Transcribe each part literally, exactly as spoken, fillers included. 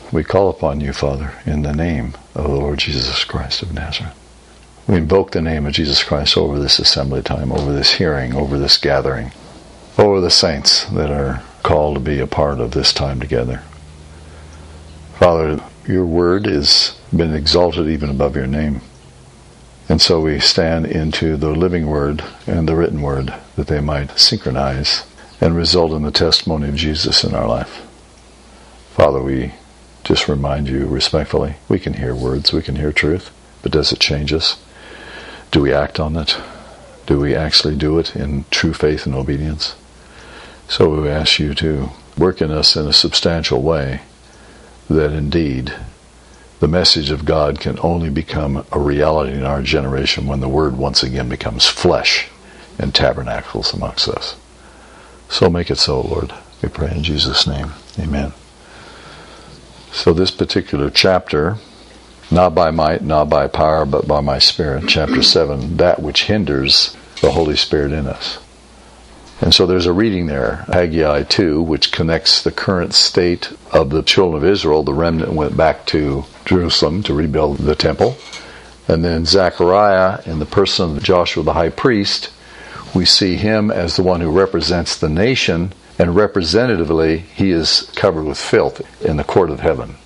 we call upon you, Father, in the name of the Lord Jesus Christ of Nazareth. We invoke the name of Jesus Christ over this assembly time, over this hearing, over this gathering, over the saints that are called to be a part of this time together. Father, your word has been exalted even above your name. And so we stand into the living word and the written word that they might synchronize and result in the testimony of Jesus in our life. Father, we just remind you respectfully, we can hear words, we can hear truth, but does it change us? Do we act on it? Do we actually do it in true faith and obedience? So we ask you to work in us in a substantial way, that indeed the message of God can only become a reality in our generation when the Word once again becomes flesh and tabernacles amongst us. So make it so, Lord. We pray in Jesus' name. Amen. So this particular chapter, not by might, not by power, but by my Spirit, chapter seven, that which hinders the Holy Spirit in us. And so there's a reading there, Haggai two, which connects the current state of the children of Israel. The remnant went back to Jerusalem to rebuild the temple. And then Zechariah, in the person of Joshua the high priest, we see him as the one who represents the nation, and representatively he is covered with filth in the court of heaven.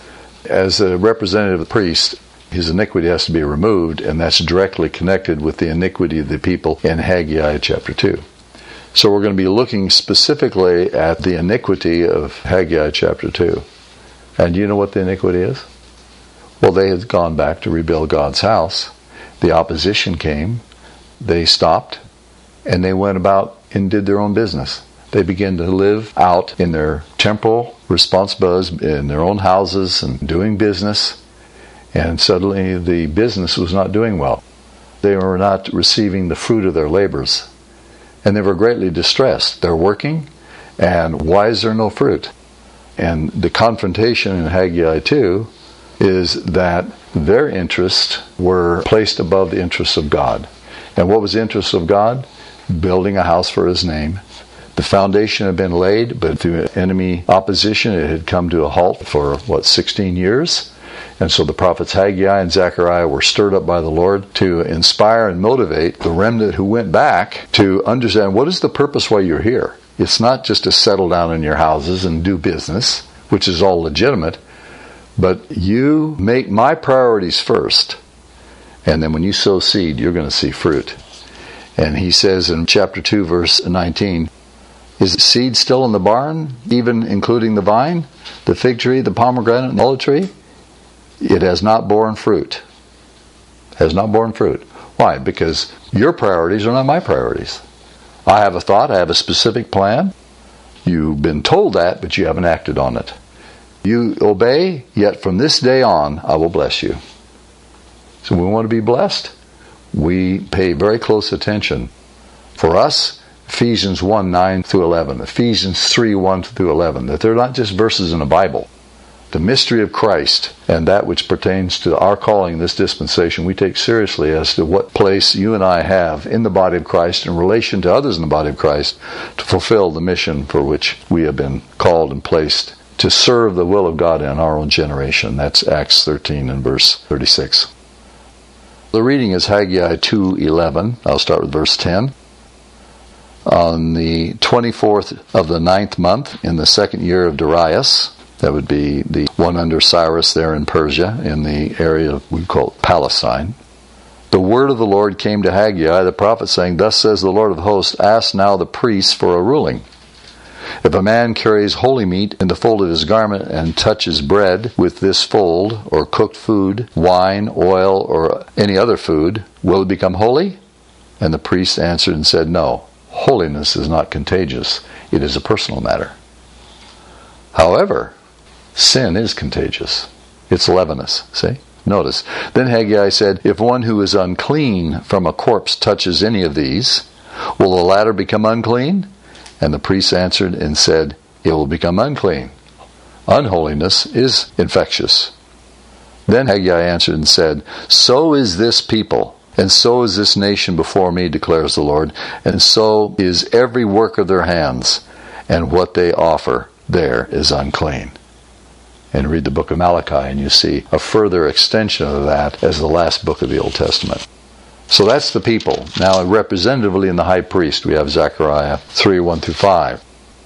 As a representative priest, his iniquity has to be removed, and that's directly connected with the iniquity of the people in Haggai chapter two. So we're going to be looking specifically at the iniquity of Haggai chapter two. And do you know what the iniquity is? Well, they had gone back to rebuild God's house. The opposition came. They stopped. And they went about and did their own business. They began to live out in their temporal responsibilities, in their own houses and doing business. And suddenly the business was not doing well. They were not receiving the fruit of their labors. And they were greatly distressed. They're working, and why is there no fruit? And the confrontation in Haggai two is that their interests were placed above the interests of God. And what was the interest of God? Building a house for his name. The foundation had been laid, but through enemy opposition it had come to a halt for, what, sixteen years? And so the prophets Haggai and Zechariah were stirred up by the Lord to inspire and motivate the remnant who went back to understand what is the purpose why you're here. It's not just to settle down in your houses and do business, which is all legitimate, but you make my priorities first. And then when you sow seed, you're going to see fruit. And he says in chapter two, verse nineteen, is seed still in the barn, even including the vine, the fig tree, the pomegranate, and the olive tree? It has not borne fruit. Has not borne fruit. Why? Because your priorities are not my priorities. I have a thought, I have a specific plan. You've been told that, but you haven't acted on it. You obey, yet from this day on, I will bless you. So we want to be blessed. We pay very close attention. For us, Ephesians one, nine through eleven, Ephesians three, one through eleven, that they're not just verses in the Bible. The mystery of Christ and that which pertains to our calling in this dispensation, we take seriously as to what place you and I have in the body of Christ in relation to others in the body of Christ to fulfill the mission for which we have been called and placed to serve the will of God in our own generation. That's Acts thirteen and verse thirty-six. The reading is Haggai two eleven. I'll start with verse ten. On the twenty-fourth of the ninth month, in the second year of Darius, that would be the one under Cyrus there in Persia, in the area we call Palestine, the word of the Lord came to Haggai the prophet, saying, Thus says the Lord of hosts, ask now the priests for a ruling. If a man carries holy meat in the fold of his garment and touches bread with this fold, or cooked food, wine, oil, or any other food, will it become holy? And the priest answered and said, No, holiness is not contagious. It is a personal matter. However, sin is contagious. It's leavenous, see? Notice. Then Haggai said, If one who is unclean from a corpse touches any of these, will the latter become unclean? And the priest answered and said, It will become unclean. Unholiness is infectious. Then Haggai answered and said, So is this people, and so is this nation before me, declares the Lord, and so is every work of their hands, and what they offer there is unclean. And read the book of Malachi, and you see a further extension of that as the last book of the Old Testament. So that's the people. Now, representatively in the high priest, we have Zechariah three, one through five.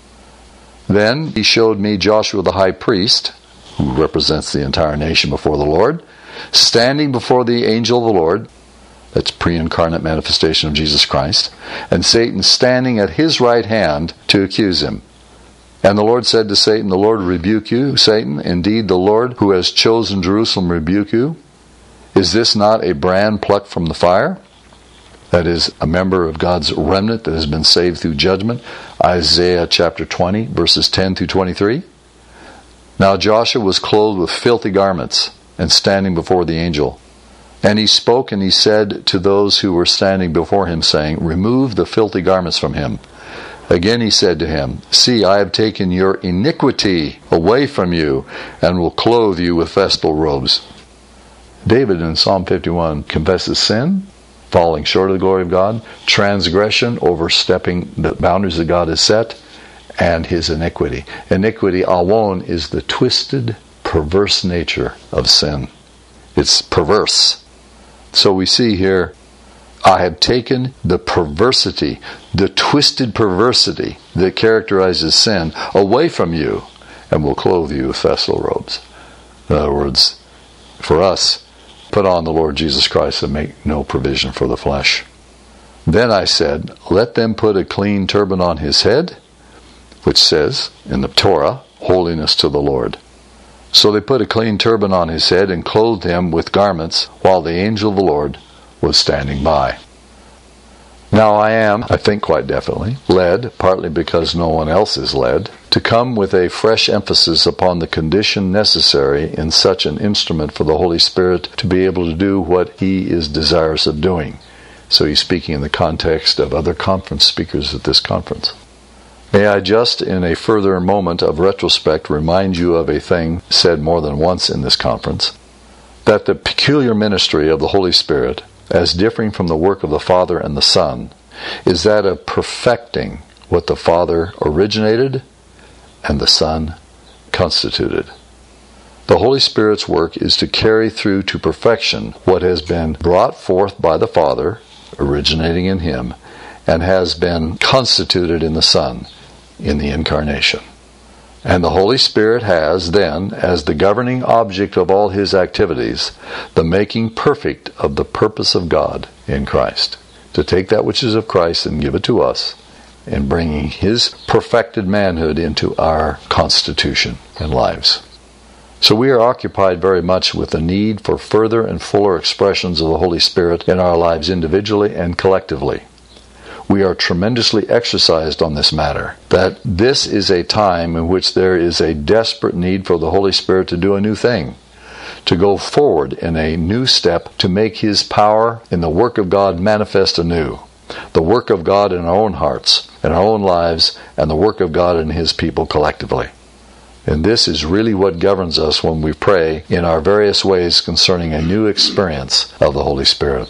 Then he showed me Joshua the high priest, who represents the entire nation before the Lord, standing before the angel of the Lord. That's pre-incarnate manifestation of Jesus Christ. And Satan standing at his right hand to accuse him. And the Lord said to Satan, "The Lord rebuke you, Satan. Indeed, the Lord who has chosen Jerusalem rebuke you. Is this not a brand plucked from the fire?" That is, a member of God's remnant that has been saved through judgment. Isaiah chapter twenty, verses ten through twenty-three. Now Joshua was clothed with filthy garments, and standing before the angel. And he spoke, and he said to those who were standing before him, saying, "Remove the filthy garments from him." Again he said to him, "See, I have taken your iniquity away from you, and will clothe you with festal robes." David in Psalm fifty-one confesses sin, falling short of the glory of God, transgression, overstepping the boundaries that God has set, and his iniquity. Iniquity, awon, is the twisted, perverse nature of sin. It's perverse. So we see here, I have taken the perversity, the twisted perversity that characterizes sin away from you, and will clothe you with festal robes. In other words, for us, put on the Lord Jesus Christ and make no provision for the flesh. Then I said, "Let them put a clean turban on his head," which says in the Torah, "Holiness to the Lord." So they put a clean turban on his head and clothed him with garments, while the angel of the Lord was standing by. Now I am, I think quite definitely, led, partly because no one else is led, to come with a fresh emphasis upon the condition necessary in such an instrument for the Holy Spirit to be able to do what he is desirous of doing. So he's speaking in the context of other conference speakers at this conference. May I just, in a further moment of retrospect, remind you of a thing said more than once in this conference, that the peculiar ministry of the Holy Spirit, as differing from the work of the Father and the Son, is that of perfecting what the Father originated and the Son constituted. The Holy Spirit's work is to carry through to perfection what has been brought forth by the Father, originating in Him, and has been constituted in the Son, in the Incarnation. And the Holy Spirit has then, as the governing object of all His activities, the making perfect of the purpose of God in Christ. To take that which is of Christ and give it to us, and bringing His perfected manhood into our constitution and lives. So we are occupied very much with the need for further and fuller expressions of the Holy Spirit in our lives individually and collectively. We are tremendously exercised on this matter, that this is a time in which there is a desperate need for the Holy Spirit to do a new thing, to go forward in a new step to make His power in the work of God manifest anew, the work of God in our own hearts, in our own lives, and the work of God in His people collectively. And this is really what governs us when we pray in our various ways concerning a new experience of the Holy Spirit.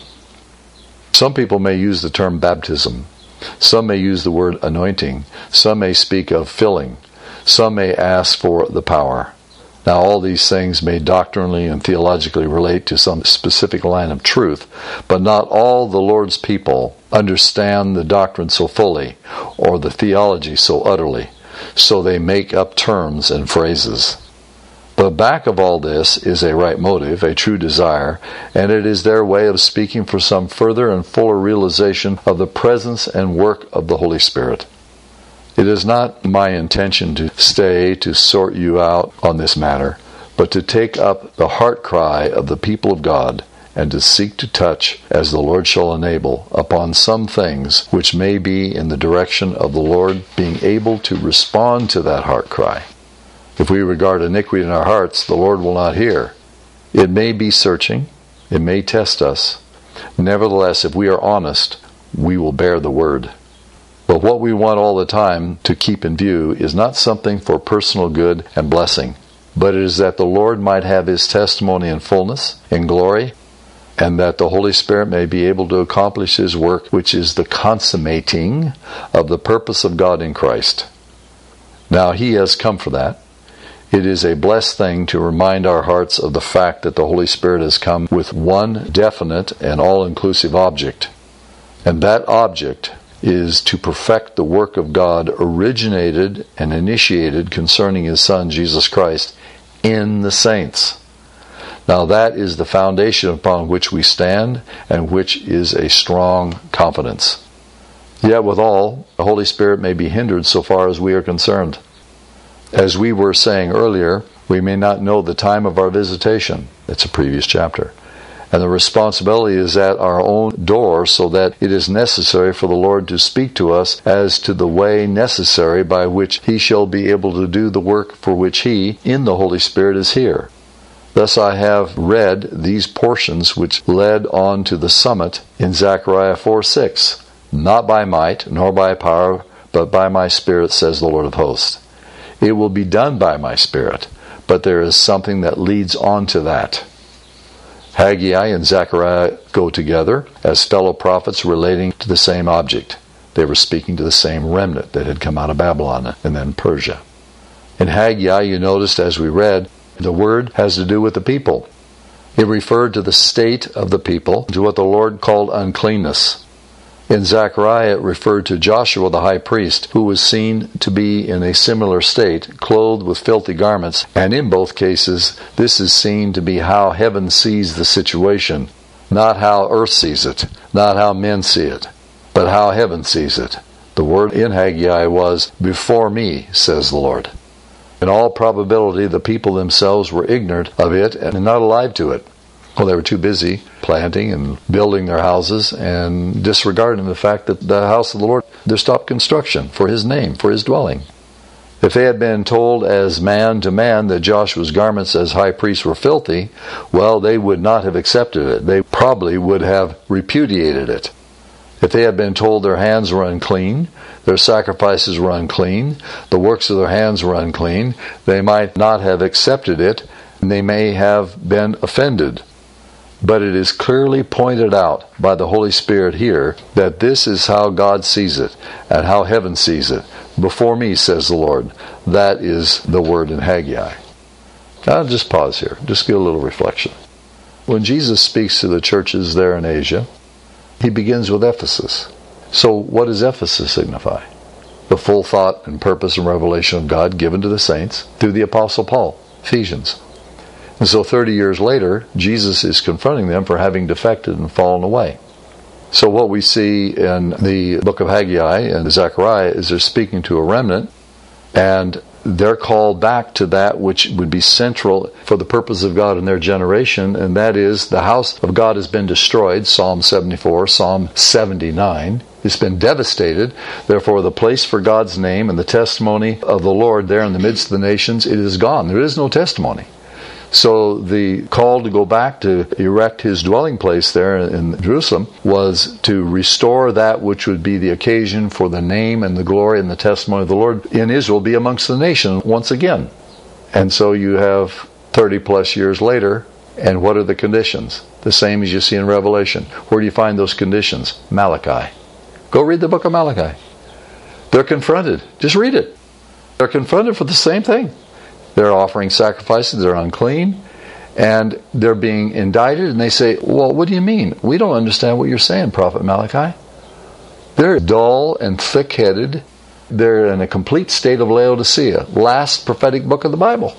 Some people may use the term baptism. Some may use the word anointing. Some may speak of filling. Some may ask for the power. Now all these things may doctrinally and theologically relate to some specific line of truth, but not all the Lord's people understand the doctrine so fully, or the theology so utterly, so they make up terms and phrases. But back of all this is a right motive, a true desire, and it is their way of speaking for some further and fuller realization of the presence and work of the Holy Spirit. It is not my intention to stay to sort you out on this matter, but to take up the heart cry of the people of God and to seek to touch, as the Lord shall enable, upon some things which may be in the direction of the Lord being able to respond to that heart cry. If we regard iniquity in our hearts, the Lord will not hear. It may be searching. It may test us. Nevertheless, if we are honest, we will bear the word. But what we want all the time to keep in view is not something for personal good and blessing, but it is that the Lord might have His testimony in fullness, in glory, and that the Holy Spirit may be able to accomplish His work, which is the consummating of the purpose of God in Christ. Now He has come for that. It is a blessed thing to remind our hearts of the fact that the Holy Spirit has come with one definite and all-inclusive object. And that object is to perfect the work of God originated and initiated concerning His Son, Jesus Christ, in the saints. Now that is the foundation upon which we stand, and which is a strong confidence. Yet withal, the Holy Spirit may be hindered so far as we are concerned. As we were saying earlier, we may not know the time of our visitation. It's a previous chapter. And the responsibility is at our own door, so that it is necessary for the Lord to speak to us as to the way necessary by which He shall be able to do the work for which He, in the Holy Spirit, is here. Thus I have read these portions which led on to the summit in Zechariah four six. Not by might, nor by power, but by my Spirit, says the Lord of hosts. It will be done by my Spirit, but there is something that leads on to that. Haggai and Zechariah go together as fellow prophets relating to the same object. They were speaking to the same remnant that had come out of Babylon and then Persia. In Haggai, you noticed as we read, the word has to do with the people. It referred to the state of the people, to what the Lord called uncleanness. In Zechariah, it referred to Joshua the high priest, who was seen to be in a similar state, clothed with filthy garments, and in both cases, this is seen to be how heaven sees the situation, not how earth sees it, not how men see it, but how heaven sees it. The word in Haggai was, "Before me, says the Lord." In all probability, the people themselves were ignorant of it and not alive to it. Well, they were too busy planting and building their houses and disregarding the fact that the house of the Lord, there stopped construction for His name, for His dwelling. If they had been told as man to man that Joshua's garments as high priest were filthy, well, they would not have accepted it. They probably would have repudiated it. If they had been told their hands were unclean, their sacrifices were unclean, the works of their hands were unclean, they might not have accepted it, and they may have been offended. But it is clearly pointed out by the Holy Spirit here that this is how God sees it and how heaven sees it. Before me, says the Lord. That is the word in Haggai. I'll just pause here. Just get a little reflection. When Jesus speaks to the churches there in Asia, He begins with Ephesus. So what does Ephesus signify? The full thought and purpose and revelation of God given to the saints through the Apostle Paul, Ephesians. And so thirty years later, Jesus is confronting them for having defected and fallen away. So what we see in the book of Haggai and Zechariah is they're speaking to a remnant, and they're called back to that which would be central for the purpose of God in their generation, and that is the house of God has been destroyed, Psalm seventy-four, Psalm seventy-nine. It's been devastated. Therefore, the place for God's name and the testimony of the Lord there in the midst of the nations, it is gone. There is no testimony. So the call to go back to erect His dwelling place there in Jerusalem was to restore that which would be the occasion for the name and the glory and the testimony of the Lord in Israel be amongst the nation once again. And so you have thirty plus years later, and what are the conditions? The same as you see in Revelation. Where do you find those conditions? Malachi. Go read the book of Malachi. They're confronted. Just read it. They're confronted for the same thing. They're offering sacrifices, they're unclean, and they're being indicted, and they say, well, what do you mean? We don't understand what you're saying, Prophet Malachi. They're dull and thick-headed. They're in a complete state of Laodicea, last prophetic book of the Bible.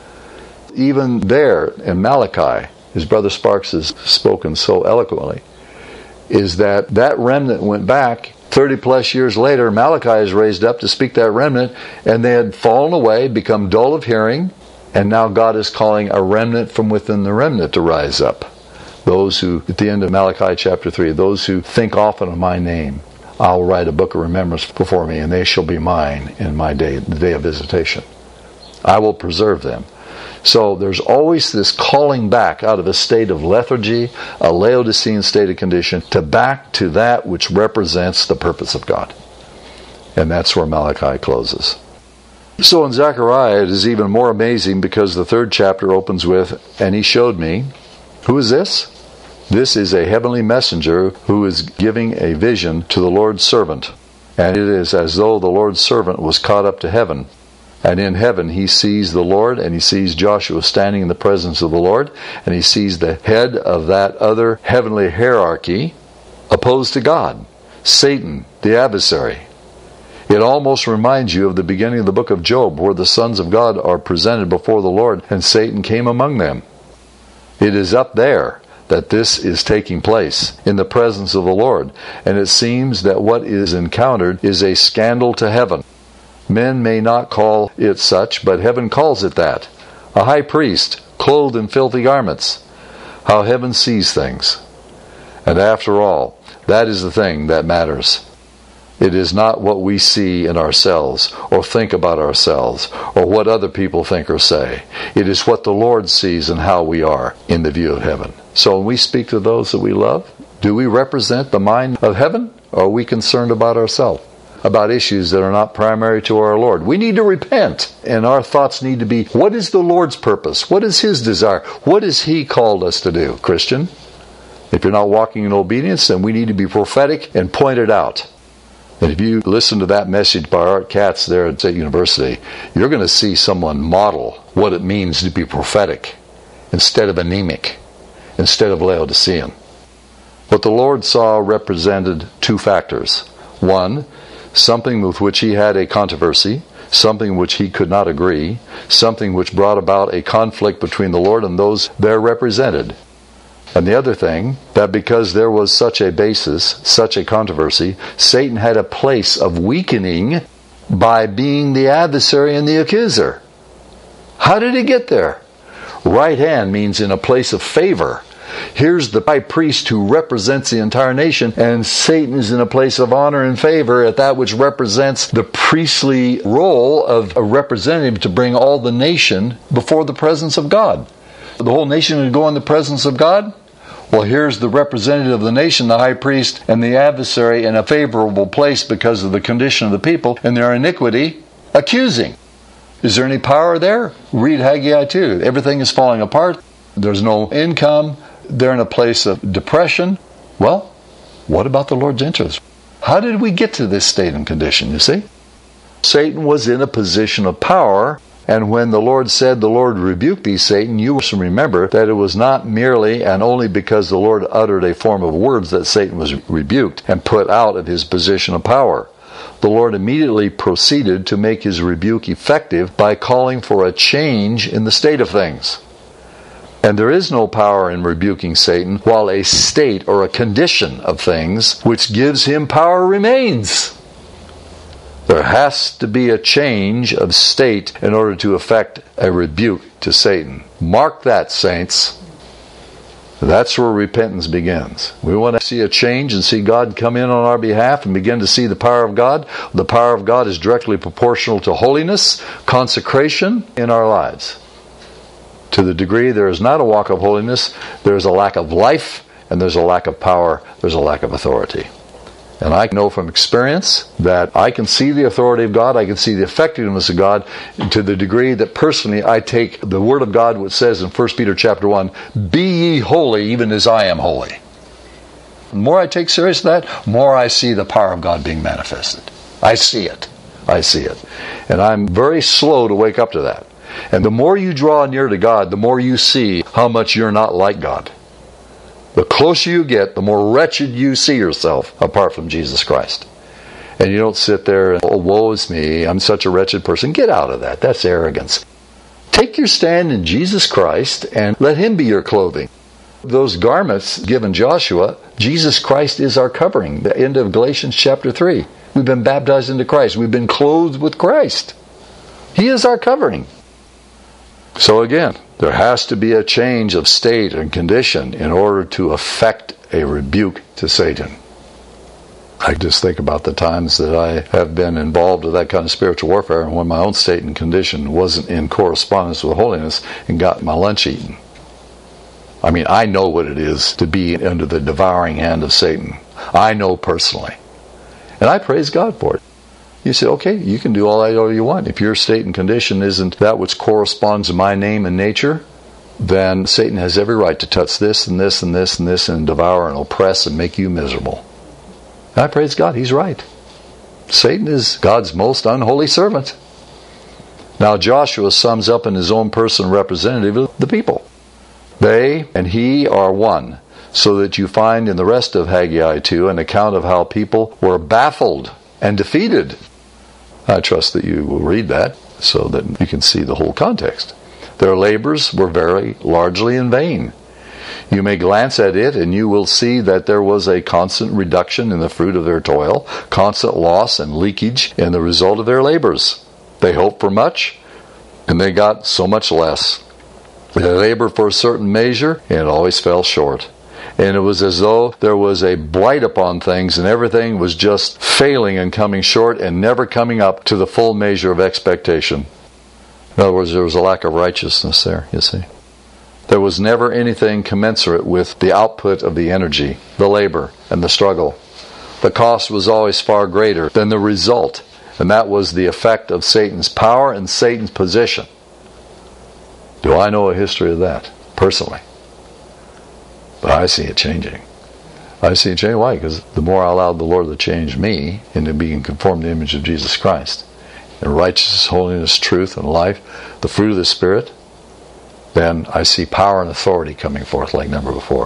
Even there in Malachi, as Brother Sparks has spoken so eloquently, is that that remnant went back thirty plus years later. Malachi is raised up to speak that remnant, and they had fallen away, become dull of hearing, and now God is calling a remnant from within the remnant to rise up. Those who, at the end of Malachi chapter three, those who think often of my name, I'll write a book of remembrance before me, and they shall be mine in my day, the day of visitation. I will preserve them. So there's always this calling back out of a state of lethargy, a Laodicean state of condition, to back to that which represents the purpose of God. And that's where Malachi closes. So in Zechariah, it is even more amazing because the third chapter opens with, and he showed me. Who is this? This is a heavenly messenger who is giving a vision to the Lord's servant. And it is as though the Lord's servant was caught up to heaven. And in heaven he sees the Lord, and he sees Joshua standing in the presence of the Lord, and he sees the head of that other heavenly hierarchy opposed to God, Satan, the adversary. It almost reminds you of the beginning of the book of Job, where the sons of God are presented before the Lord, and Satan came among them. It is up there that this is taking place, in the presence of the Lord. And it seems that what is encountered is a scandal to heaven. Men may not call it such, but heaven calls it that. A high priest, clothed in filthy garments. How heaven sees things. And after all, that is the thing that matters. It is not what we see in ourselves, or think about ourselves, or what other people think or say. It is what the Lord sees and how we are in the view of heaven. So when we speak to those that we love, do we represent the mind of heaven, or are we concerned about ourselves? About issues that are not primary to our Lord. We need to repent, and our thoughts need to be, what is the Lord's purpose? What is His desire? What has He called us to do, Christian? If you're not walking in obedience, then we need to be prophetic and point it out. And if you listen to that message by Art Katz there at State University, you're going to see someone model what it means to be prophetic instead of anemic, instead of Laodicean. What the Lord saw represented two factors. One, something with which he had a controversy, something which he could not agree, something which brought about a conflict between the Lord and those there represented. And the other thing, that because there was such a basis, such a controversy, Satan had a place of weakening by being the adversary and the accuser. How did he get there? Right hand means in a place of favor. Here's the high priest who represents the entire nation, and Satan is in a place of honor and favor at that which represents the priestly role of a representative to bring all the nation before the presence of God. The whole nation would go in the presence of God? Well, here's the representative of the nation, the high priest, and the adversary in a favorable place because of the condition of the people and their iniquity, accusing. Is there any power there? Read Haggai two. Everything is falling apart. There's no income. They're in a place of depression. Well, what about the Lord's interest? How did we get to this state and condition, you see? Satan was in a position of power, and when the Lord said, the Lord rebuked thee, Satan, you must remember that it was not merely and only because the Lord uttered a form of words that Satan was rebuked and put out of his position of power. The Lord immediately proceeded to make his rebuke effective by calling for a change in the state of things. And there is no power in rebuking Satan while a state or a condition of things which gives him power remains. There has to be a change of state in order to effect a rebuke to Satan. Mark that, saints. That's where repentance begins. We want to see a change and see God come in on our behalf and begin to see the power of God. The power of God is directly proportional to holiness, consecration in our lives. To the degree there is not a walk of holiness, there is a lack of life, and there's a lack of power, there's a lack of authority. And I know from experience that I can see the authority of God, I can see the effectiveness of God, to the degree that personally I take the Word of God, which says in First Peter chapter one, be ye holy even as I am holy. The more I take serious that, the more I see the power of God being manifested. I see it. I see it. And I'm very slow to wake up to that. And the more you draw near to God, the more you see how much you're not like God. The closer you get, the more wretched you see yourself apart from Jesus Christ. And you don't sit there and, oh, woe is me, I'm such a wretched person. Get out of that. That's arrogance. Take your stand in Jesus Christ and let Him be your clothing. Those garments given Joshua, Jesus Christ is our covering. The end of Galatians chapter three. We've been baptized into Christ. We've been clothed with Christ. He is our covering. So again, there has to be a change of state and condition in order to effect a rebuke to Satan. I just think about the times that I have been involved with that kind of spiritual warfare, and when my own state and condition wasn't in correspondence with holiness and got my lunch eaten. I mean, I know what it is to be under the devouring hand of Satan. I know personally. And I praise God for it. You say, okay, you can do all that all you want. If your state and condition isn't that which corresponds to my name and nature, then Satan has every right to touch this and this and this and this and devour and oppress and make you miserable. And I praise God, He's right. Satan is God's most unholy servant. Now Joshua sums up in his own person representative of the people. They and he are one, so that you find in the rest of Haggai two an account of how people were baffled and defeated. I trust that you will read that so that you can see the whole context. Their labors were very largely in vain. You may glance at it and you will see that there was a constant reduction in the fruit of their toil, constant loss and leakage in the result of their labors. They hoped for much, and they got so much less. They labored for a certain measure, and it always fell short. And it was as though there was a blight upon things, and everything was just failing and coming short and never coming up to the full measure of expectation. In other words, there was a lack of righteousness there, you see. There was never anything commensurate with the output of the energy, the labor, and the struggle. The cost was always far greater than the result, and that was the effect of Satan's power and Satan's position. Do I know a history of that, personally? But I see it changing. I see it changing. Why? Because the more I allowed the Lord to change me into being conformed to the image of Jesus Christ, and righteousness, holiness, truth, and life, the fruit of the Spirit, then I see power and authority coming forth like never before.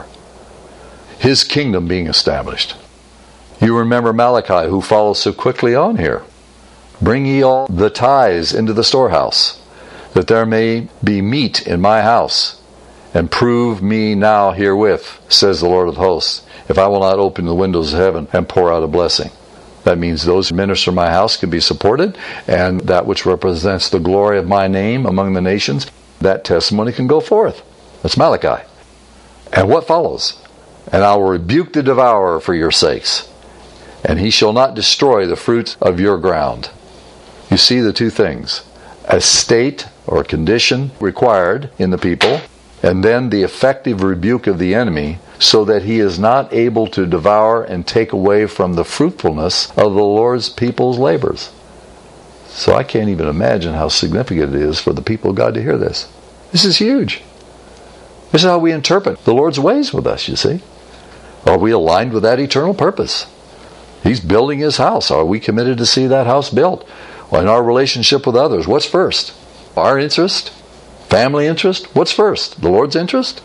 His kingdom being established. You remember Malachi, who follows so quickly on here. Bring ye all the tithes into the storehouse, that there may be meat in my house, and prove me now herewith, says the Lord of hosts, if I will not open the windows of heaven and pour out a blessing. That means those who minister in my house can be supported, and that which represents the glory of my name among the nations, that testimony can go forth. That's Malachi. And what follows? And I will rebuke the devourer for your sakes, and he shall not destroy the fruit of your ground. You see the two things. A state or condition required in the people, and then the effective rebuke of the enemy, so that he is not able to devour and take away from the fruitfulness of the Lord's people's labors. So I can't even imagine how significant it is for the people of God to hear this. This is huge. This is how we interpret the Lord's ways with us, you see. Are we aligned with that eternal purpose? He's building His house. Are we committed to see that house built? Well, in our relationship with others, what's first? Our interest? Family interest? What's first? The Lord's interest?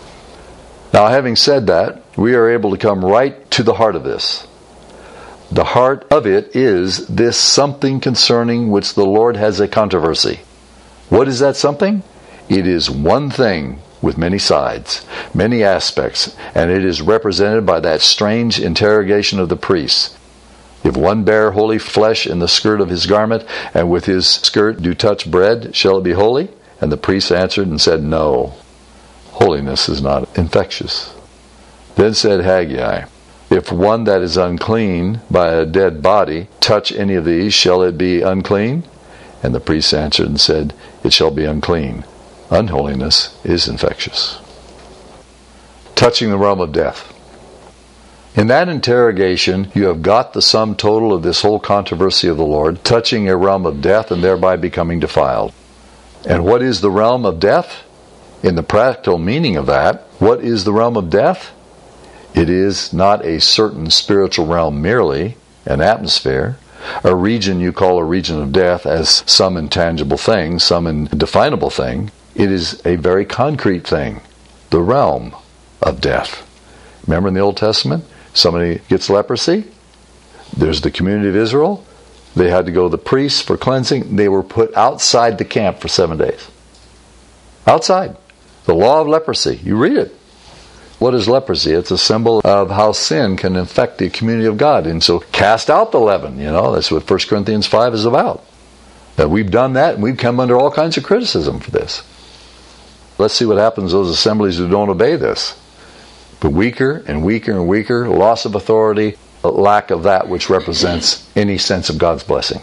Now, having said that, we are able to come right to the heart of this. The heart of it is this something concerning which the Lord has a controversy. What is that something? It is one thing with many sides, many aspects, and it is represented by that strange interrogation of the priests. If one bear holy flesh in the skirt of his garment, and with his skirt do touch bread, shall it be holy? And the priest answered and said, No. Holiness is not infectious. Then said Haggai, If one that is unclean by a dead body touch any of these, shall it be unclean? And the priest answered and said, It shall be unclean. Unholiness is infectious. Touching the realm of death. In that interrogation, you have got the sum total of this whole controversy of the Lord, touching a realm of death and thereby becoming defiled. And what is the realm of death? In the practical meaning of that, what is the realm of death? It is not a certain spiritual realm merely, an atmosphere, a region you call a region of death as some intangible thing, some indefinable thing. It is a very concrete thing, the realm of death. Remember in the Old Testament, somebody gets leprosy, there's the community of Israel, they had to go to the priests for cleansing, they were put outside the camp for seven days. Outside. The law of leprosy, you read it. What is leprosy? It's a symbol of how sin can infect the community of God. And so cast out the leaven, you know, that's what First Corinthians five is about. That we've done that and we've come under all kinds of criticism for this. Let's see what happens to those assemblies who don't obey this. But weaker and weaker and weaker, loss of authority, lack of that which represents any sense of God's blessing.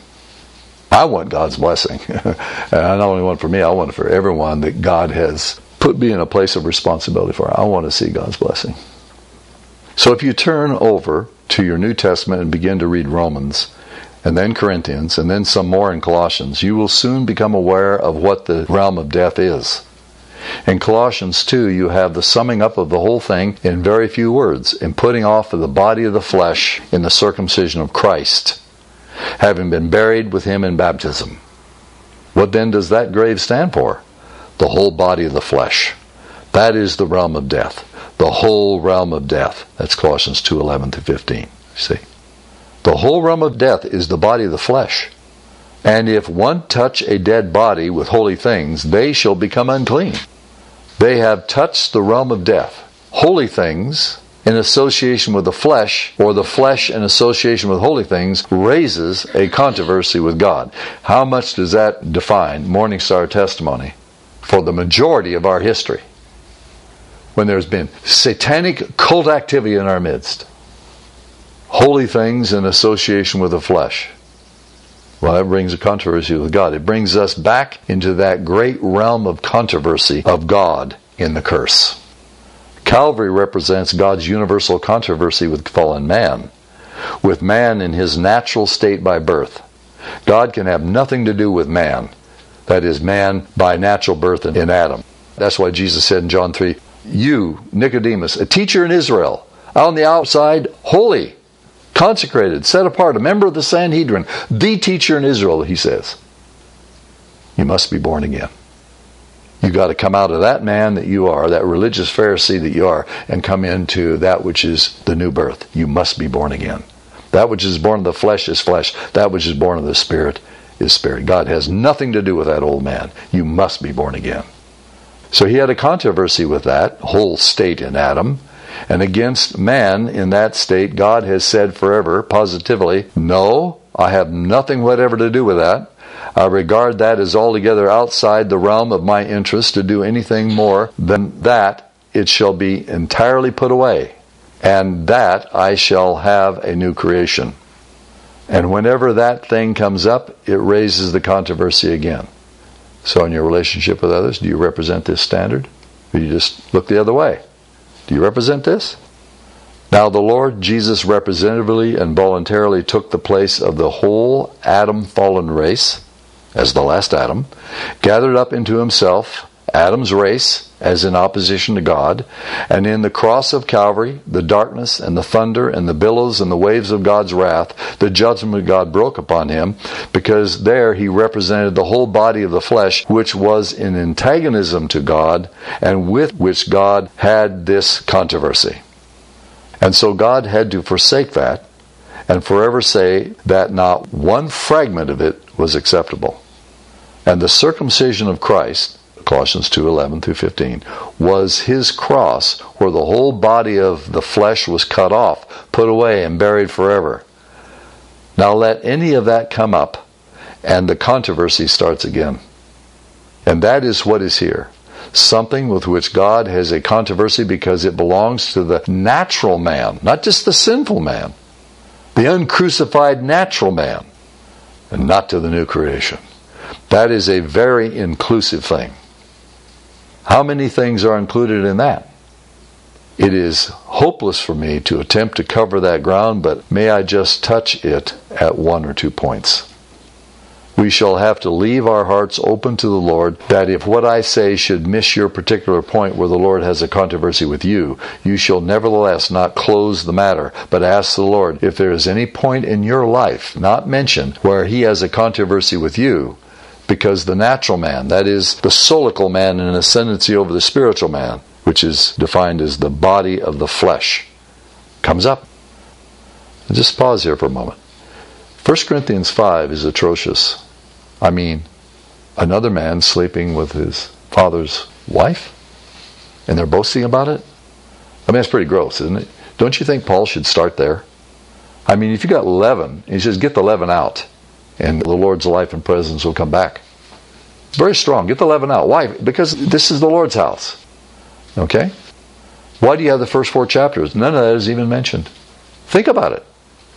I want God's blessing. And I not only want it for me, I want it for everyone that God has put me in a place of responsibility for. I want to see God's blessing. So if you turn over to your New Testament and begin to read Romans, and then Corinthians, and then some more in Colossians, you will soon become aware of what the realm of death is. In Colossians two, you have the summing up of the whole thing in very few words, in putting off of the body of the flesh in the circumcision of Christ, having been buried with Him in baptism. What then does that grave stand for? The whole body of the flesh. That is the realm of death. The whole realm of death. That's Colossians two eleven to fifteen. See? The whole realm of death is the body of the flesh. And if one touch a dead body with holy things, they shall become unclean. They have touched the realm of death. Holy things in association with the flesh, or the flesh in association with holy things, raises a controversy with God. How much does that define Morning Star testimony for the majority of our history? When there's been satanic cult activity in our midst. Holy things in association with the flesh. Well, that brings a controversy with God. It brings us back into that great realm of controversy of God in the curse. Calvary represents God's universal controversy with fallen man, with man in his natural state by birth. God can have nothing to do with man. That is, man by natural birth in Adam. That's why Jesus said in John three, you, Nicodemus, a teacher in Israel, on the outside, holy, consecrated, set apart, a member of the Sanhedrin, the teacher in Israel, he says. You must be born again. You've got to come out of that man that you are, that religious Pharisee that you are, and come into that which is the new birth. You must be born again. That which is born of the flesh is flesh. That which is born of the Spirit is spirit. God has nothing to do with that old man. You must be born again. So he had a controversy with that whole state in Adam. And against man in that state, God has said forever, positively, no, I have nothing whatever to do with that. I regard that as altogether outside the realm of my interest to do anything more than that. It shall be entirely put away, and that I shall have a new creation. And whenever that thing comes up, it raises the controversy again. So in your relationship with others, do you represent this standard? Or do you just look the other way? Do you represent this? Now the Lord Jesus representatively and voluntarily took the place of the whole Adam fallen race, as the last Adam, gathered up into himself Adam's race as in opposition to God, and in the cross of Calvary, the darkness and the thunder and the billows and the waves of God's wrath, the judgment of God broke upon him, because there he represented the whole body of the flesh, which was in antagonism to God, and with which God had this controversy. And so God had to forsake that, and forever say that not one fragment of it was acceptable. And the circumcision of Christ, Colossians two eleven through fifteen, was his cross, where the whole body of the flesh was cut off, put away, and buried forever. Now let any of that come up, and the controversy starts again. And that is what is here. Something with which God has a controversy because it belongs to the natural man, not just the sinful man, the uncrucified natural man, and not to the new creation. That is a very inclusive thing. How many things are included in that? It is hopeless for me to attempt to cover that ground, but may I just touch it at one or two points. We shall have to leave our hearts open to the Lord, that if what I say should miss your particular point where the Lord has a controversy with you, you shall nevertheless not close the matter, but ask the Lord if there is any point in your life, not mentioned, where he has a controversy with you, because the natural man, that is, the soulical man in an ascendancy over the spiritual man, which is defined as the body of the flesh, comes up. I'll just pause here for a moment. First Corinthians five is atrocious. I mean, another man sleeping with his father's wife, and they're boasting about it? I mean, it's pretty gross, isn't it? Don't you think Paul should start there? I mean, if you got leaven, he says, get the leaven out, and the Lord's life and presence will come back. Very strong. Get the leaven out. Why? Because this is the Lord's house. Okay? Why do you have the first four chapters? None of that is even mentioned. Think about it.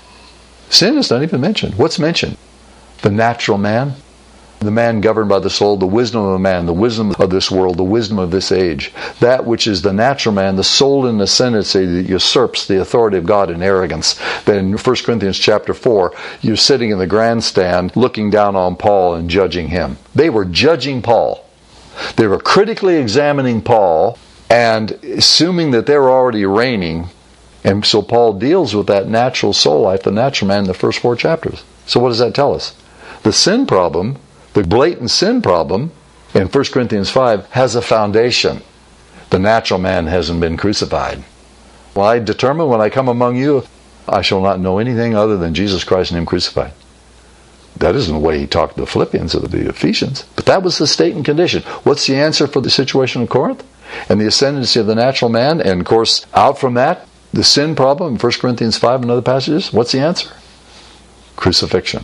Sin is not even mentioned. What's mentioned? The natural man, the man governed by the soul, the wisdom of the man, the wisdom of this world, the wisdom of this age. That which is the natural man, the soul in ascendancy that usurps the authority of God in arrogance. Then in First Corinthians chapter four, you're sitting in the grandstand looking down on Paul and judging him. They were judging Paul. They were critically examining Paul and assuming that they were already reigning. And so Paul deals with that natural soul life, the natural man, in the first four chapters. So what does that tell us? The sin problem, The blatant sin problem in First Corinthians five has a foundation. The natural man hasn't been crucified. Well, I determine when I come among you, I shall not know anything other than Jesus Christ and Him crucified. That isn't the way he talked to the Philippians or the Ephesians. But that was the state and condition. What's the answer for the situation in Corinth? And the ascendancy of the natural man, and of course, out from that, the sin problem in First Corinthians five and other passages, what's the answer? Crucifixion.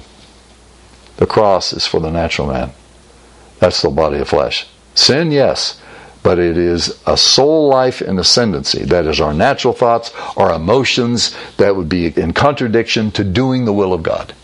The cross is for the natural man. That's the body of flesh. Sin, yes, but it is a soul life in ascendancy. That is our natural thoughts, our emotions, that would be in contradiction to doing the will of God.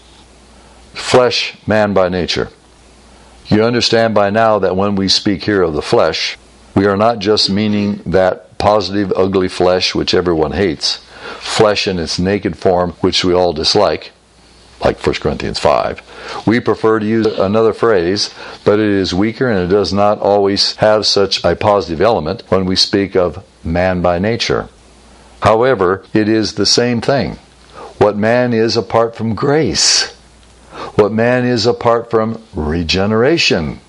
Flesh, man by nature. You understand by now that when we speak here of the flesh, we are not just meaning that positive, ugly flesh which everyone hates, flesh in its naked form which we all dislike, like First Corinthians five. We prefer to use another phrase, but it is weaker and it does not always have such a positive element when we speak of man by nature. However, it is the same thing. What man is apart from grace. What man is apart from regeneration.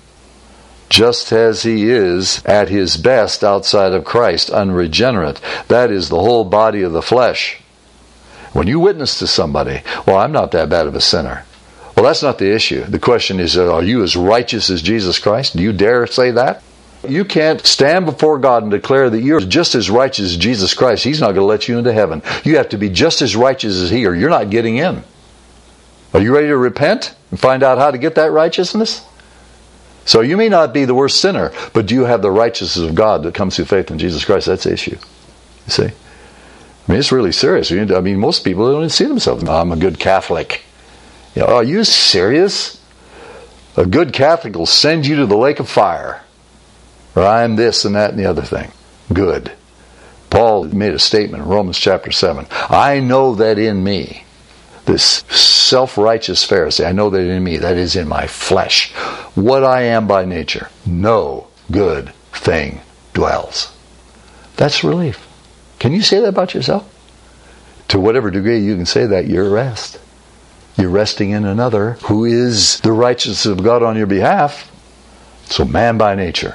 Just as he is at his best outside of Christ, unregenerate. That is the whole body of the flesh. When you witness to somebody, well, I'm not that bad of a sinner. Well, that's not the issue. The question is, are you as righteous as Jesus Christ? Do you dare say that? You can't stand before God and declare that you're just as righteous as Jesus Christ. He's not going to let you into heaven. You have to be just as righteous as He, or you're not getting in. Are you ready to repent and find out how to get that righteousness? So you may not be the worst sinner, but do you have the righteousness of God that comes through faith in Jesus Christ? That's the issue. You see? I mean, it's really serious. I mean, most people don't even see themselves. I'm a good Catholic. You know, are you serious? A good Catholic will send you to the lake of fire. Or I'm this and that and the other thing. Good. Paul made a statement in Romans chapter seven. I know that in me, this self-righteous Pharisee, I know that in me, that is in my flesh, what I am by nature, no good thing dwells. That's relief. Can you say that about yourself? To whatever degree you can say that, you're at rest. You're resting in another who is the righteousness of God on your behalf. So man by nature.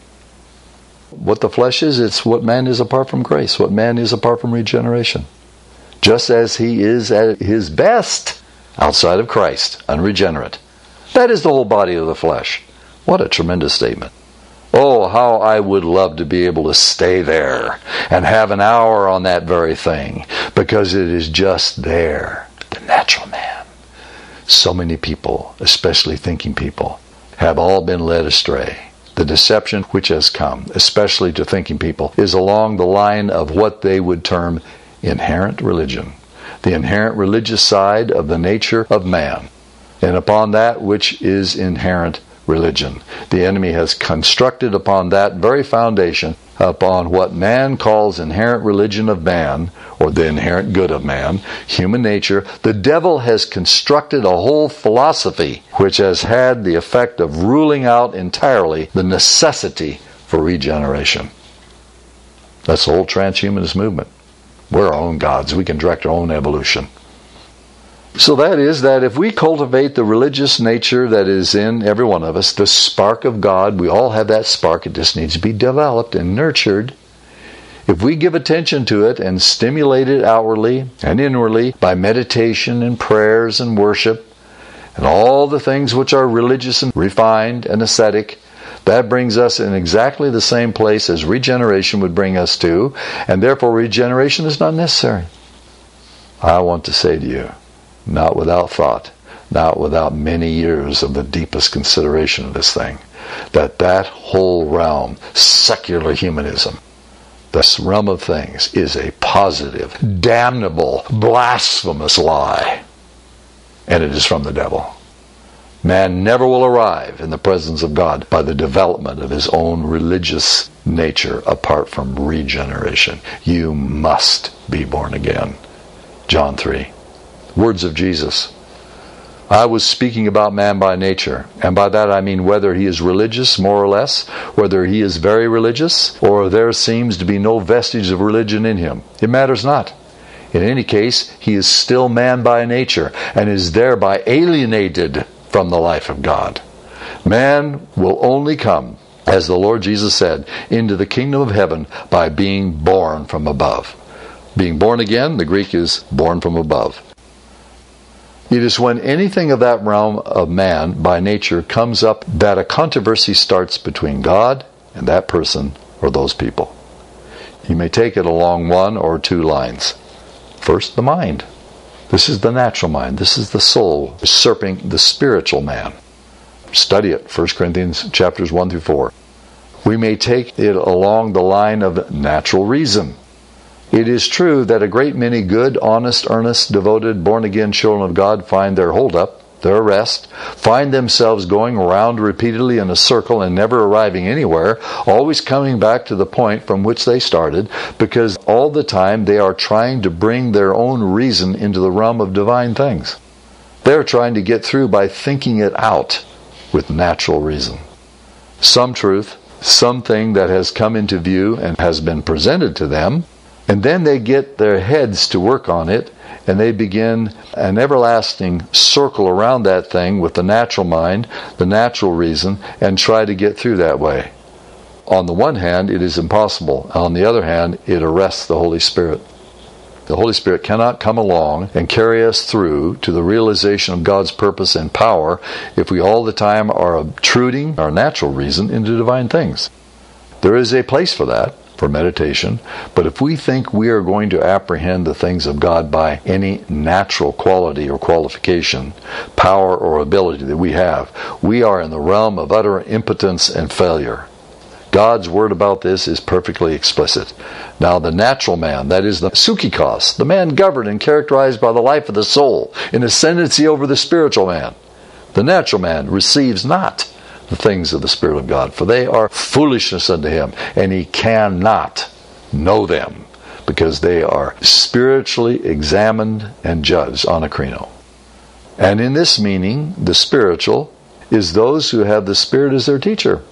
What the flesh is, it's what man is apart from grace, what man is apart from regeneration. Just as he is at his best outside of Christ, unregenerate. That is the whole body of the flesh. What a tremendous statement. Oh, how I would love to be able to stay there and have an hour on that very thing, because it is just there. The natural man. So many people, especially thinking people, have all been led astray. The deception which has come, especially to thinking people, is along the line of what they would term inherent religion. The inherent religious side of the nature of man. And upon that which is inherent religion. The enemy has constructed upon that very foundation, upon what man calls inherent religion of man, or the inherent good of man, human nature, the devil has constructed a whole philosophy which has had the effect of ruling out entirely the necessity for regeneration. That's the whole transhumanist movement. We're our own gods. We can direct our own evolution. So that is that if we cultivate the religious nature that is in every one of us, the spark of God, we all have that spark, it just needs to be developed and nurtured. If we give attention to it and stimulate it outwardly and inwardly by meditation and prayers and worship and all the things which are religious and refined and ascetic, that brings us in exactly the same place as regeneration would bring us to, and therefore regeneration is not necessary. I want to say to you, not without thought, not without many years of the deepest consideration of this thing, that that whole realm, secular humanism, this realm of things, is a positive, damnable, blasphemous lie. And it is from the devil. Man never will arrive in the presence of God by the development of his own religious nature apart from regeneration. You must be born again. John three. Words of Jesus. I was speaking about man by nature, and by that I mean whether he is religious, more or less, whether he is very religious, or there seems to be no vestige of religion in him. It matters not. In any case, he is still man by nature, and is thereby alienated from the life of God. Man will only come, as the Lord Jesus said, into the kingdom of heaven by being born from above. Being born again, the Greek is born from above. It is when anything of that realm of man by nature comes up that a controversy starts between God and that person or those people. You may take it along one or two lines. First, the mind. This is the natural mind. This is the soul usurping the spiritual man. Study it, First Corinthians chapters one through four. We may take it along the line of natural reason. It is true that a great many good, honest, earnest, devoted, born-again children of God find their hold-up, their rest, find themselves going around repeatedly in a circle and never arriving anywhere, always coming back to the point from which they started, because all the time they are trying to bring their own reason into the realm of divine things. They're trying to get through by thinking it out with natural reason. Some truth, something that has come into view and has been presented to them, and then they get their heads to work on it, and they begin an everlasting circle around that thing with the natural mind, the natural reason, and try to get through that way. On the one hand, it is impossible. On the other hand, it arrests the Holy Spirit. The Holy Spirit cannot come along and carry us through to the realization of God's purpose and power if we all the time are obtruding our natural reason into divine things. There is a place for that, for meditation, but if we think we are going to apprehend the things of God by any natural quality or qualification, power or ability that we have, we are in the realm of utter impotence and failure. God's word about this is perfectly explicit. Now the natural man, that is the psychikos, the man governed and characterized by the life of the soul, in ascendancy over the spiritual man. The natural man receives not the things of the Spirit of God, for they are foolishness unto him, and he cannot know them, because they are spiritually examined and judged anakrino. And in this meaning, the spiritual is those who have the Spirit as their teacher,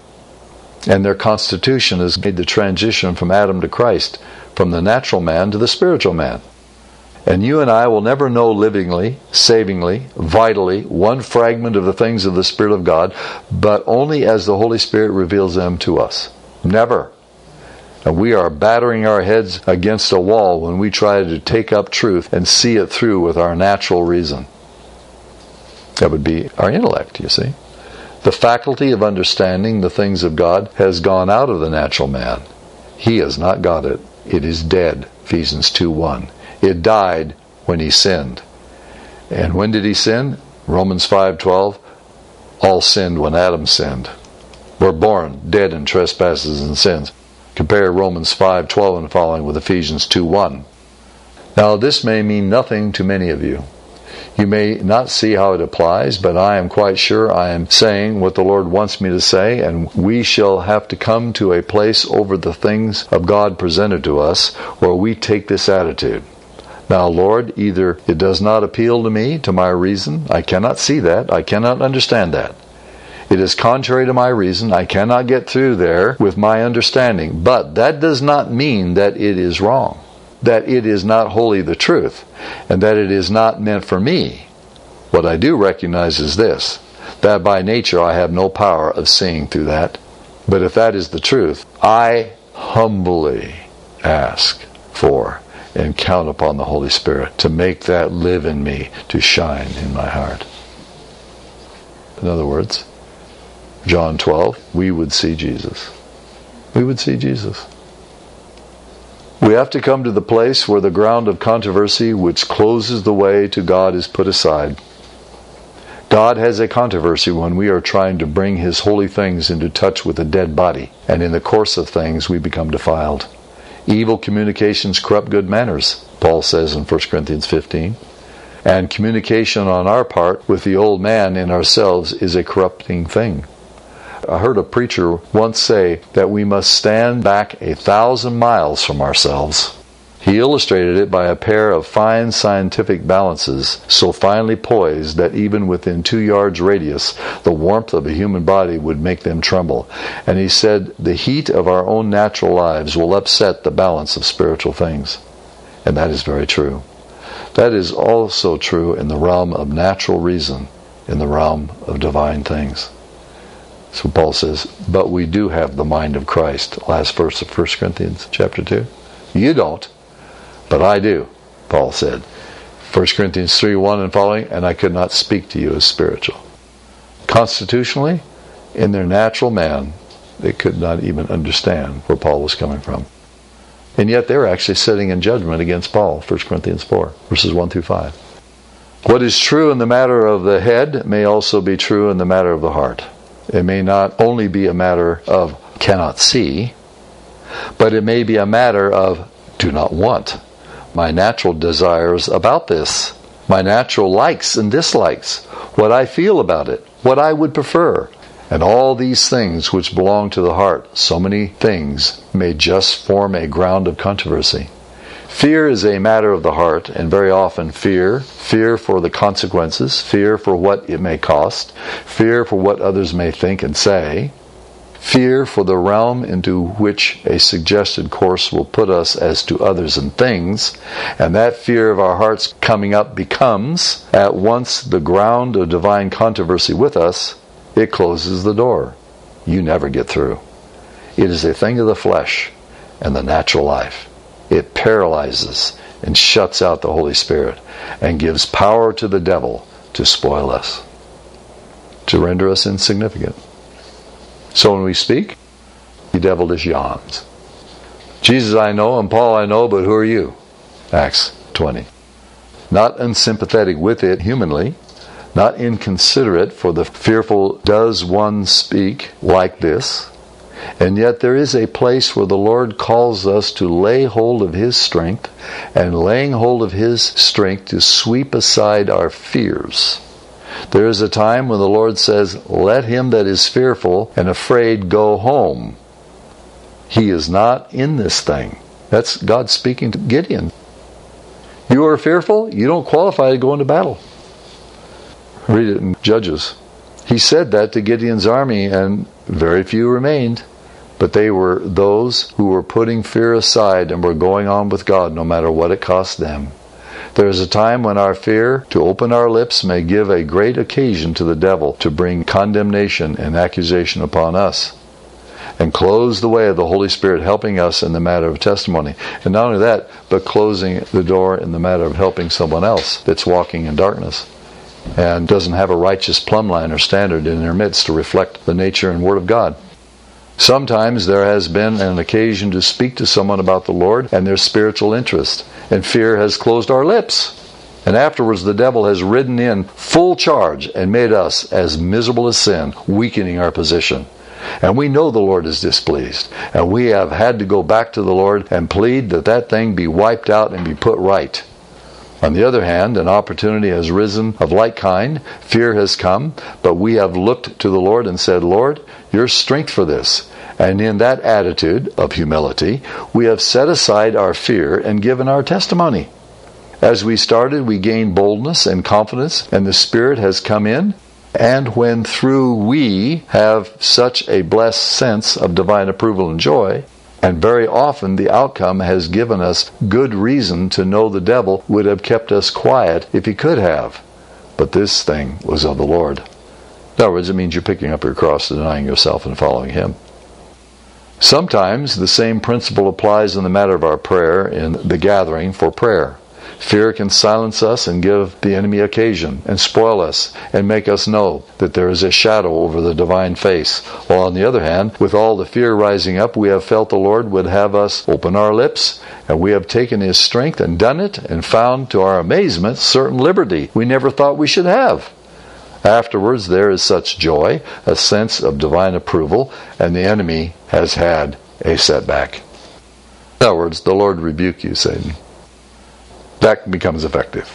and their constitution has made the transition from Adam to Christ, from the natural man to the spiritual man. And you and I will never know livingly, savingly, vitally, one fragment of the things of the Spirit of God, but only as the Holy Spirit reveals them to us. Never. And we are battering our heads against a wall when we try to take up truth and see it through with our natural reason. That would be our intellect, you see. The faculty of understanding the things of God has gone out of the natural man. He has not got it. It is dead, Ephesians two one. It died when he sinned. And when did he sin? Romans five twelve. All sinned when Adam sinned. We're born dead in trespasses and sins. Compare Romans five twelve and following with Ephesians two one. Now this may mean nothing to many of you. You may not see how it applies, but I am quite sure I am saying what the Lord wants me to say, and we shall have to come to a place over the things of God presented to us where we take this attitude. Now, Lord, either it does not appeal to me, to my reason, I cannot see that, I cannot understand that. It is contrary to my reason, I cannot get through there with my understanding, but that does not mean that it is wrong, that it is not wholly the truth, and that it is not meant for me. What I do recognize is this, that by nature I have no power of seeing through that. But if that is the truth, I humbly ask for and count upon the Holy Spirit to make that live in me, to shine in my heart. In other words, John twelve, we would see Jesus. We would see Jesus. We have to come to the place where the ground of controversy which closes the way to God is put aside. God has a controversy when we are trying to bring His holy things into touch with a dead body, and in the course of things we become defiled. Evil communications corrupt good manners, Paul says in First Corinthians fifteen. And communication on our part with the old man in ourselves is a corrupting thing. I heard a preacher once say that we must stand back a thousand miles from ourselves. He illustrated it by a pair of fine scientific balances so finely poised that even within two yards radius, the warmth of a human body would make them tremble. And he said, the heat of our own natural lives will upset the balance of spiritual things. And that is very true. That is also true in the realm of natural reason, in the realm of divine things. So Paul says, but we do have the mind of Christ. Last verse of First Corinthians chapter two. You don't, but I do, Paul said. First Corinthians three one and following, and I could not speak to you as spiritual. Constitutionally, in their natural man, they could not even understand where Paul was coming from. And yet they were actually sitting in judgment against Paul, First Corinthians four, verses one through five. What is true in the matter of the head may also be true in the matter of the heart. It may not only be a matter of cannot see, but it may be a matter of do not want. My natural desires about this, my natural likes and dislikes, what I feel about it, what I would prefer, and all these things which belong to the heart, so many things may just form a ground of controversy. Fear is a matter of the heart, and very often fear, fear for the consequences, fear for what it may cost, fear for what others may think and say, fear for the realm into which a suggested course will put us as to others and things, and that fear of our hearts coming up becomes at once the ground of divine controversy with us. It closes the door. You never get through. It is a thing of the flesh and the natural life. It paralyzes and shuts out the Holy Spirit and gives power to the devil to spoil us, to render us insignificant. So when we speak, the devil just yawns. Jesus I know and Paul I know, but who are you? Acts twenty. Not unsympathetic with it humanly, not inconsiderate for the fearful, does one speak like this? And yet there is a place where the Lord calls us to lay hold of His strength, and laying hold of His strength to sweep aside our fears. There is a time when the Lord says, let him that is fearful and afraid go home. He is not in this thing. That's God speaking to Gideon. You are fearful, you don't qualify to go into battle. Read it in Judges. He said that to Gideon's army, and very few remained. But they were those who were putting fear aside and were going on with God no matter what it cost them. There is a time when our fear to open our lips may give a great occasion to the devil to bring condemnation and accusation upon us, and close the way of the Holy Spirit helping us in the matter of testimony. And not only that, but closing the door in the matter of helping someone else that's walking in darkness and doesn't have a righteous plumb line or standard in their midst to reflect the nature and Word of God. Sometimes there has been an occasion to speak to someone about the Lord and their spiritual interest, and fear has closed our lips. And afterwards the devil has ridden in full charge and made us as miserable as sin, weakening our position. And we know the Lord is displeased, and we have had to go back to the Lord and plead that that thing be wiped out and be put right. On the other hand, an opportunity has risen of like kind. Fear has come, but we have looked to the Lord and said, Lord, your strength for this. And in that attitude of humility, we have set aside our fear and given our testimony. As we started, we gained boldness and confidence, and the Spirit has come in. And when through we have such a blessed sense of divine approval and joy, and very often the outcome has given us good reason to know the devil would have kept us quiet if he could have. But this thing was of the Lord. In other words, it means you're picking up your cross, denying yourself, and following Him. Sometimes the same principle applies in the matter of our prayer in the gathering for prayer. Fear can silence us and give the enemy occasion and spoil us and make us know that there is a shadow over the divine face. While on the other hand, with all the fear rising up, we have felt the Lord would have us open our lips, and we have taken His strength and done it and found to our amazement certain liberty we never thought we should have. Afterwards there is such joy, a sense of divine approval, and the enemy has had a setback. In other words, the Lord rebuke you, Satan. That becomes effective.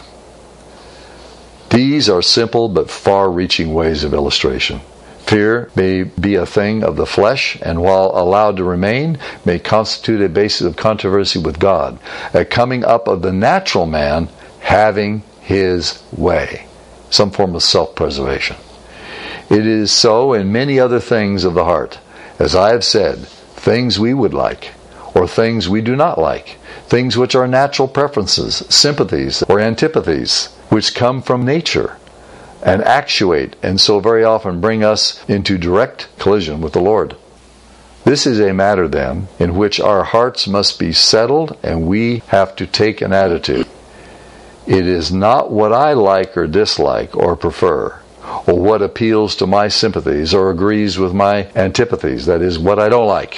These are simple but far-reaching ways of illustration. Fear may be a thing of the flesh, and while allowed to remain, may constitute a basis of controversy with God, a coming up of the natural man having his way, some form of self-preservation. It is so in many other things of the heart. As I have said, things we would like, or things we do not like, things which are natural preferences, sympathies, or antipathies, which come from nature, and actuate, and so very often bring us into direct collision with the Lord. This is a matter, then, in which our hearts must be settled and we have to take an attitude. It is not what I like or dislike or prefer, or what appeals to my sympathies or agrees with my antipathies, that is, what I don't like.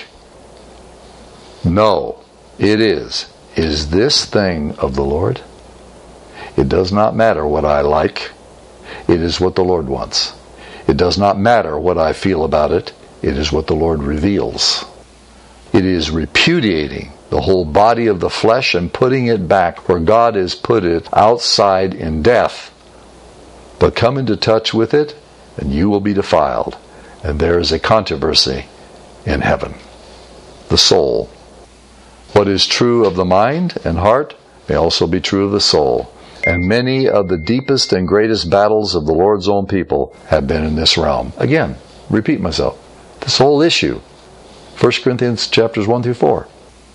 No, it is, is this thing of the Lord? It does not matter what I like. It is what the Lord wants. It does not matter what I feel about it. It is what the Lord reveals. It is repudiating the whole body of the flesh and putting it back where God has put it, outside in death. But come into touch with it, and you will be defiled. And there is a controversy in heaven. The soul. What is true of the mind and heart may also be true of the soul. And many of the deepest and greatest battles of the Lord's own people have been in this realm. Again, repeat myself. This whole issue. First Corinthians chapters one through four.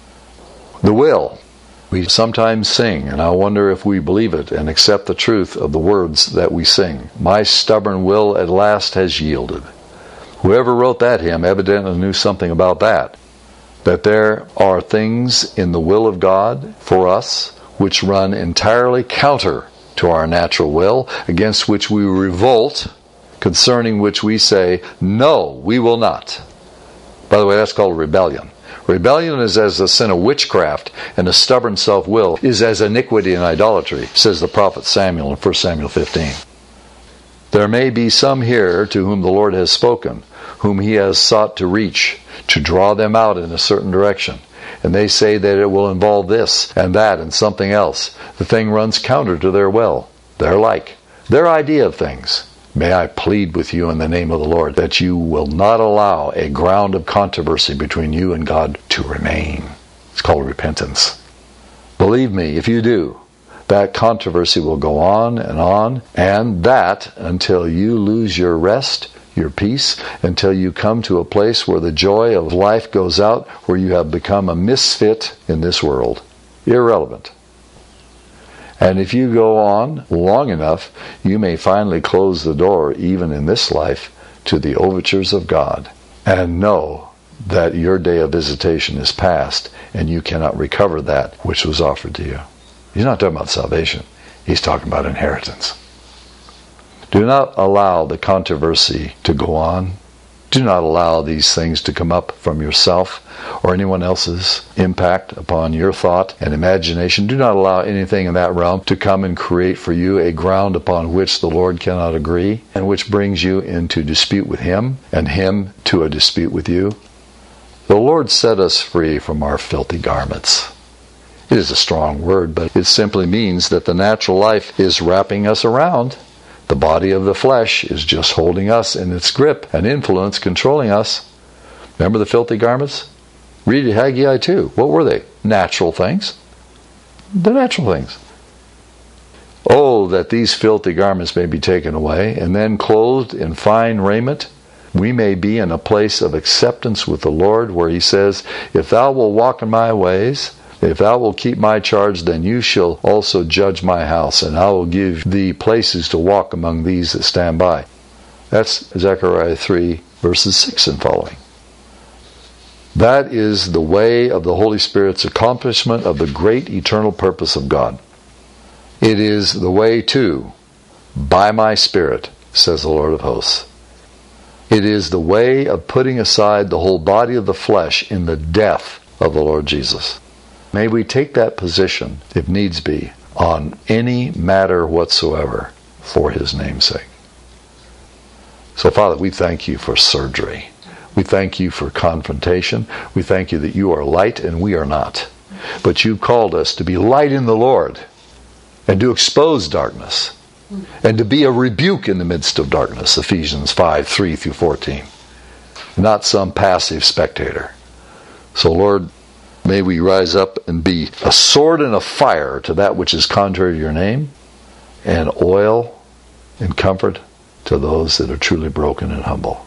The will. We sometimes sing, and I wonder if we believe it and accept the truth of the words that we sing. My stubborn will at last has yielded. Whoever wrote that hymn evidently knew something about that. That there are things in the will of God for us which run entirely counter to our natural will, against which we revolt, concerning which we say, no, we will not. By the way, that's called rebellion. Rebellion is as the sin of witchcraft, and a stubborn self-will is as iniquity and idolatry, says the prophet Samuel in First Samuel fifteen. There may be some here to whom the Lord has spoken, whom he has sought to reach, to draw them out in a certain direction. And they say that it will involve this and that and something else. The thing runs counter to their will, their like, their idea of things. May I plead with you in the name of the Lord that you will not allow a ground of controversy between you and God to remain. It's called repentance. Believe me, if you do, that controversy will go on and on, and that until you lose your rest, your peace, until you come to a place where the joy of life goes out, where you have become a misfit in this world. Irrelevant. And if you go on long enough, you may finally close the door, even in this life, to the overtures of God, and know that your day of visitation is past, and you cannot recover that which was offered to you. He's not talking about salvation. He's talking about inheritance. Do not allow the controversy to go on. Do not allow these things to come up from yourself or anyone else's impact upon your thought and imagination. Do not allow anything in that realm to come and create for you a ground upon which the Lord cannot agree, and which brings you into dispute with Him and Him to a dispute with you. The Lord set us free from our filthy garments. It is a strong word, but it simply means that the natural life is wrapping us around. The body of the flesh is just holding us in its grip and influence, controlling us. Remember the filthy garments? Read Haggai two. What were they? Natural things. The natural things. Oh, that these filthy garments may be taken away, and then clothed in fine raiment, we may be in a place of acceptance with the Lord, where He says, if thou wilt walk in my ways, if thou wilt keep my charge, then you shall also judge my house, and I will give thee places to walk among these that stand by. That's Zechariah three, verses six and following. That is the way of the Holy Spirit's accomplishment of the great eternal purpose of God. It is the way to, by my Spirit, says the Lord of hosts. It is the way of putting aside the whole body of the flesh in the death of the Lord Jesus. May we take that position, if needs be, on any matter whatsoever for His name's sake. So, Father, we thank you for surgery. We thank you for confrontation. We thank you that you are light and we are not. But you've called us to be light in the Lord and to expose darkness and to be a rebuke in the midst of darkness, Ephesians five, three through fourteen. Not some passive spectator. So, Lord, may we rise up and be a sword and a fire to that which is contrary to your name, and oil and comfort to those that are truly broken and humble.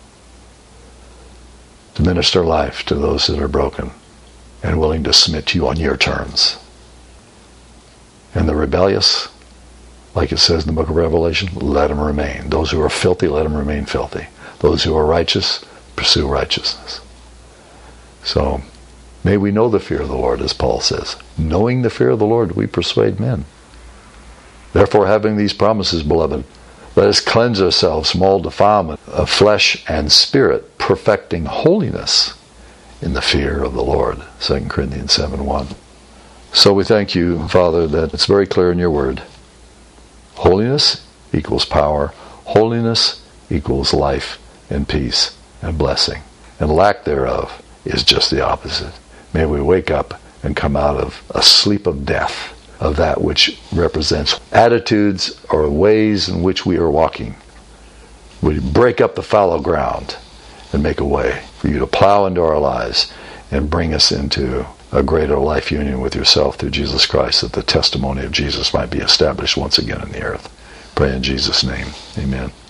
To minister life to those that are broken and willing to submit to you on your terms. And the rebellious, Like it says in the book of Revelation, let them remain. Those who are filthy, let them remain filthy. Those who are righteous, pursue righteousness. So, may we know the fear of the Lord, as Paul says. Knowing the fear of the Lord, we persuade men. Therefore, having these promises, beloved, let us cleanse ourselves from all defilement of flesh and spirit, perfecting holiness in the fear of the Lord. Second Corinthians seven one. So we thank you, Father, that it's very clear in your word. Holiness equals power. Holiness equals life and peace and blessing. And lack thereof is just the opposite. May we wake up and come out of a sleep of death, of that which represents attitudes or ways in which we are walking. We break up the fallow ground and make a way for you to plow into our lives and bring us into a greater life union with yourself through Jesus Christ, that the testimony of Jesus might be established once again in the earth. Pray in Jesus' name. Amen.